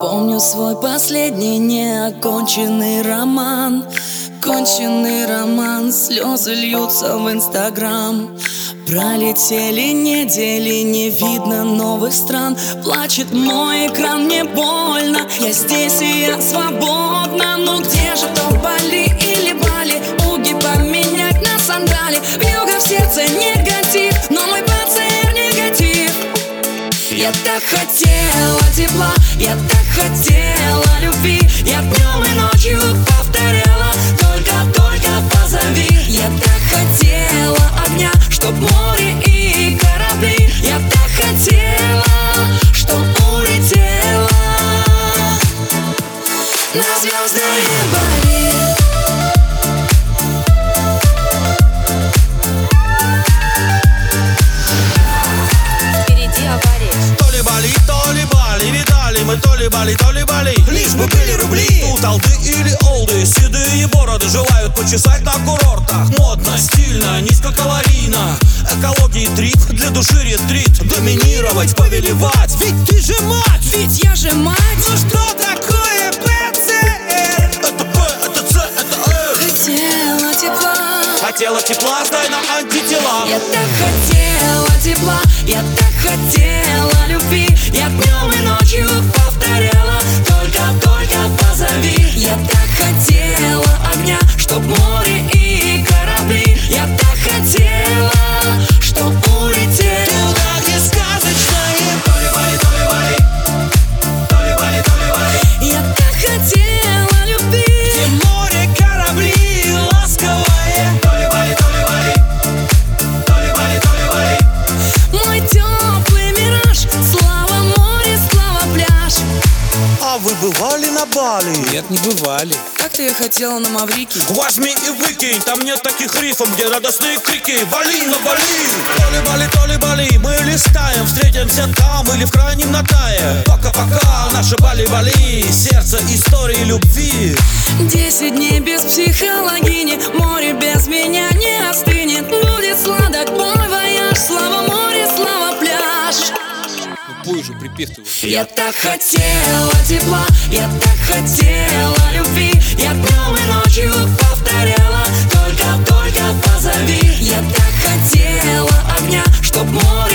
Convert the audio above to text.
Помню свой последний неоконченный роман. Конченый роман, слезы льются в Инстаграм. Пролетели недели, не видно новых стран. Плачет мой экран, мне больно. Я здесь и я свободна. Но где же то Бали или Бали? Уги поменять на сандали. Вьюга в сердце негатив, но мой ПЦР негатив. Я так хотела тепла, я так хотела любви. Я днем и ночью повторяла: только позови. Я так хотела огня, чтоб море и корабли. Я так хотела, чтоб улетела на звездное Бали. Мы то ли Бали, лишь бы были рубли. Тут алды или олды, седые бороды желают почесать на курортах. Модно, стильно, низкокалорийно. Экологии трип, для души ретрит. Доминировать, повелевать, ведь ты же мать. Ведь я же мать. Ну что такое ПЦР? Это П, это С, это Р. Хотела тепла, хотела тепла, сдай нам антитела. я так хотела тепла, я так хотела любви. Я днем и ночью повторяла: только позови. Я так хотела огня, чтоб море и корабли. Я так хотела, чтоб улетела туда, где сказочное то ли Бали. Я так хотела любви, где море, корабли, ласковое то ли Бали. мой теплый мираж. Слава море, слава пляж. А вы бывали на Бали? Нет, не бывали. Как-то я хотела на Маврикий. Возьми и выкинь, там нет таких рифов, где радостные крики: вали на Бали! То ли Бали, мы листаем, встретимся там или в крайнем Натае. Пока-пока, наше Бали, сердце истории любви. 10 дней без психологини, море без меня не остынет. Будет сладок мой вояж, слава море, слава пляж. Ну пой уже припев ты. Я так хотела тепла, я так хотела любви. Я днем и ночью повторяла: только позови. Я так хотела огня, чтоб море